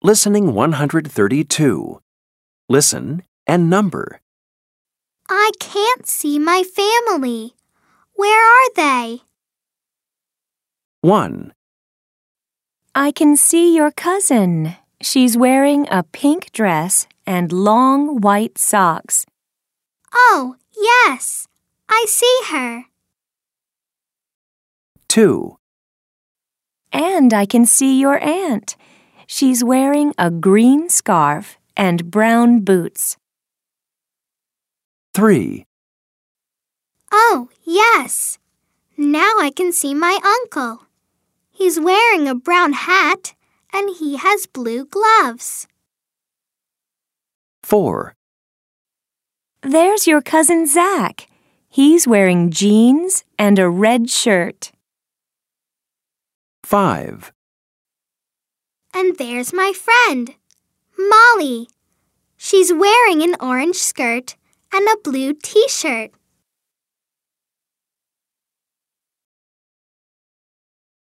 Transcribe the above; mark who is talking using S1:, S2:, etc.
S1: Listening 132. Listen and number.
S2: I can't see my family. Where are they?
S1: 1,
S3: I can see your cousin. She's wearing a pink dress and long white socks.
S2: Oh, yes. I see her.
S1: 2,
S3: And I can see your aunt. She's wearing a green scarf and brown boots.
S1: 3,
S2: Oh, yes. Now I can see my uncle. He's wearing a brown hat and he has blue gloves.
S1: 4,
S3: There's your cousin Zach. He's wearing jeans and a red shirt.
S1: 5,
S2: And there's my friend, Molly. She's wearing an orange skirt and a blue t-shirt.